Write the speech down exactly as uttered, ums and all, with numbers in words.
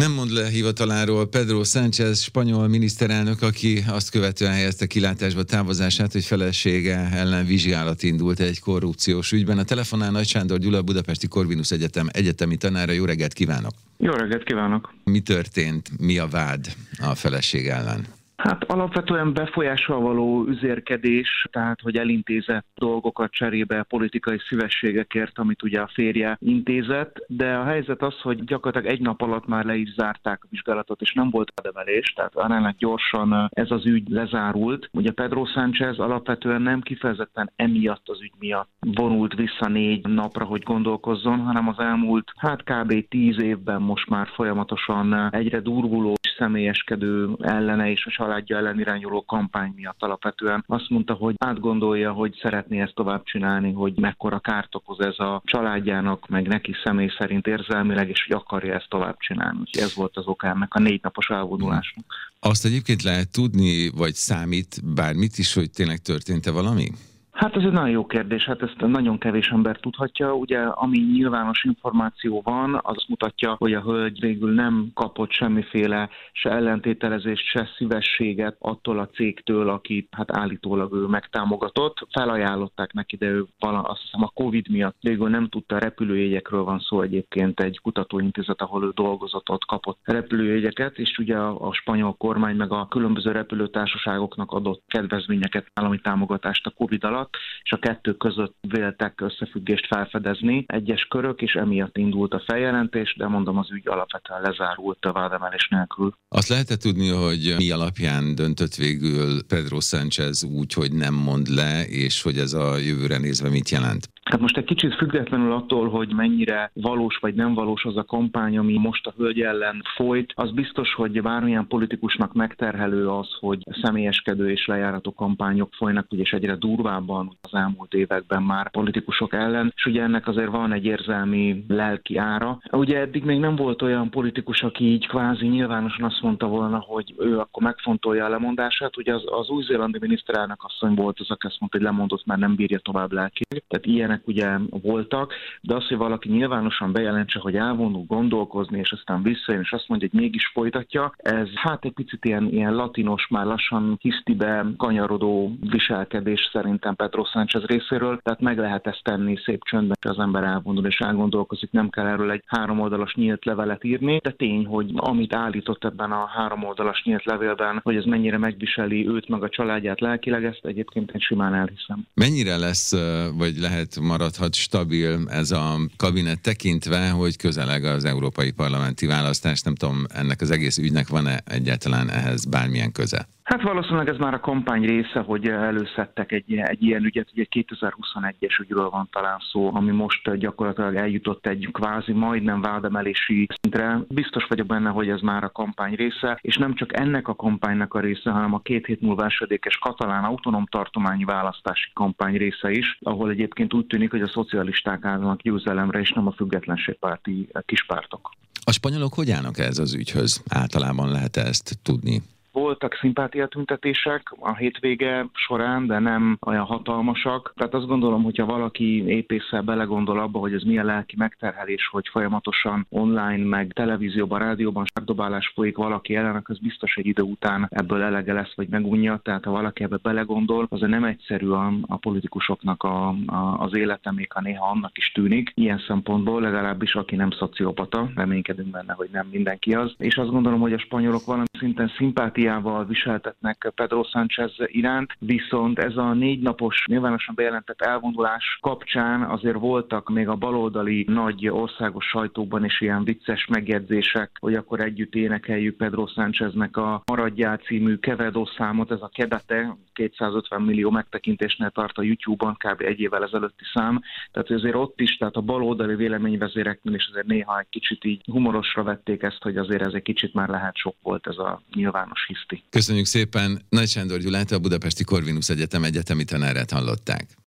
Nem mond le hivataláról Pedro Sánchez spanyol miniszterelnök, aki azt követően helyezte kilátásba távozását, hogy felesége ellen vizsgálat indult egy korrupciós ügyben. A telefonál Nagy Sándor Gyula, Budapesti Corvinus Egyetem egyetemi tanára. Jó reggelt kívánok! Jó reggelt kívánok! Mi történt, mi a vád a feleség ellen? Hát alapvetően befolyással való üzérkedés, tehát hogy elintézett dolgokat cserébe politikai szívességekért, amit ugye a férje intézett, de a helyzet az, hogy gyakorlatilag egy nap alatt már le is zárták a vizsgálatot, és nem volt vádemelés, tehát aránylag gyorsan ez az ügy lezárult. Ugye Pedro Sánchez alapvetően nem kifejezetten emiatt az ügy miatt vonult vissza négy napra, hogy gondolkozzon, hanem az elmúlt hát kb. tíz évben most már folyamatosan egyre durvuló és személyeskedő ellene és a családja ellen irányuló kampány miatt alapvetően azt mondta, hogy átgondolja, hogy szeretné ezt tovább csinálni, hogy mekkora kárt okoz ez a családjának, meg neki személy szerint érzelmileg, és hogy akarja ezt tovább csinálni. Úgyhogy ez volt az oka ennek a négy napos elvonulásnak. Azt egyébként lehet tudni, vagy számít bármit is, hogy tényleg történt-e valami? Hát ez egy nagyon jó kérdés, hát ezt nagyon kevés ember tudhatja. Ugye, ami nyilvános információ van, az mutatja, hogy a hölgy végül nem kapott semmiféle se ellentételezést, se szívességet attól a cégtől, akit hát állítólag ő megtámogatott. Felajánlották neki, de ő vala, azt hiszem a Covid miatt végül nem tudta, repülőjegyekről van szó egyébként, egy kutatóintézet, ahol ő dolgozott, ott kapott repülőjegyeket, és ugye a, a spanyol kormány meg a különböző repülőtársaságoknak adott kedvezményeket, állami támogatást a Covid alatt, és a kettő között véltek összefüggést felfedezni egyes körök, és emiatt indult a feljelentés, de mondom, az ügy alapvetően lezárult a vádemelés nélkül. Azt lehet tudni, hogy mi alapján döntött végül Pedro Sánchez úgy, hogy nem mond le, és hogy ez a jövőre nézve mit jelent? Hát most egy kicsit függetlenül attól, hogy mennyire valós vagy nem valós az a kampány, ami most a hölgy ellen folyt, az biztos, hogy bármilyen politikusnak megterhelő az, hogy személyeskedő és lejárató kampányok folynak, és egyre durvábban az elmúlt években már politikusok ellen, és ugye ennek azért van egy érzelmi lelki ára. Ugye eddig még nem volt olyan politikus, aki így kvázi nyilvánosan azt mondta volna, hogy ő akkor megfontolja a lemondását. Ugye az, az új-zélandi miniszterelnök asszony volt az, aki azt mondta, hogy lemondott, mert nem bírja tovább lelkileg. Tehát ilyenek ugye voltak, de az, hogy valaki nyilvánosan bejelentse, hogy elvonul gondolkozni, és aztán visszajön, és azt mondja, hogy mégis folytatja, ez hát egy picit ilyen, ilyen latinos, már lassan hisztibe kanyarodó viselkedés szerintem Pedro Sánchez részéről, tehát meg lehet ezt tenni szép csöndben, hogy az ember elvonul és elgondolkozik, nem kell erről egy háromoldalas nyílt levelet írni, de tény, hogy amit állított ebben a háromoldalas nyílt levélben, hogy ez mennyire megviseli őt meg a családját lelkileg, ezt egyébként én simán elhiszem. Mennyire lesz, vagy lehet maradhat stabil ez a kabinet tekintve, hogy közeleg az európai parlamenti választás? Nem tudom, ennek az egész ügynek van-e egyáltalán ehhez bármilyen köze? Hát valószínűleg ez már a kampány része, hogy előszedtek egy, egy ilyen ügyet, ugye kétezer-huszonegyes ügyről van talán szó, ami most gyakorlatilag eljutott egy kvázi majdnem vádemelési szintre. Biztos vagyok benne, hogy ez már a kampány része, és nem csak ennek a kampánynak a része, hanem a két hét múlva esedékes katalán autonóm tartományi választási kampány része is, ahol egyébként úgy tűnik, hogy a szocialisták állnak győzelemre, és nem a függetlenségpárti kispártok. A spanyolok hogy állnak ez az ügyhöz? Általában lehet ezt tudni? Voltak szimpátiatüntetések a hétvége során, de nem olyan hatalmasak. Tehát azt gondolom, hogyha valaki épésszel belegondol abba, hogy ez milyen lelki megterhelés, hogy folyamatosan online, meg televízióban, rádióban sárdobálás folyik valaki ellen, az biztos egy idő után ebből elege lesz, vagy megunja. Tehát ha valaki ebbe belegondol, az nem egyszerű a, a politikusoknak a, a, az élete, még ha néha annak is tűnik. Ilyen szempontból legalábbis aki nem szociopata, reménykedünk benne, hogy nem mindenki az. És azt gondolom, hogy a spanyolok valami szinten szimpáti viseltetnek Pedro Sánchez iránt, viszont ez a négy napos nyilvánosan bejelentett elvonulás kapcsán azért voltak még a baloldali nagy országos sajtóban is ilyen vicces megjegyzések, hogy akkor együtt énekeljük Pedro Sáncheznek a Maradjál című Quevedo számot, ez a Quédate, kétszázötven millió megtekintésnél tart a YouTube-on, kb. Egy évvel ezelőtti szám, tehát azért ott is, tehát a baloldali véleményvezéreknél is azért néha egy kicsit így humorosra vették ezt, hogy azért ez egy kicsit már lehet sok volt ez a nyilvános hiszti. Köszönjük szépen! Nagy Sándor Gyulát, a Budapesti Corvinus Egyetem egyetemi tanárát hallották.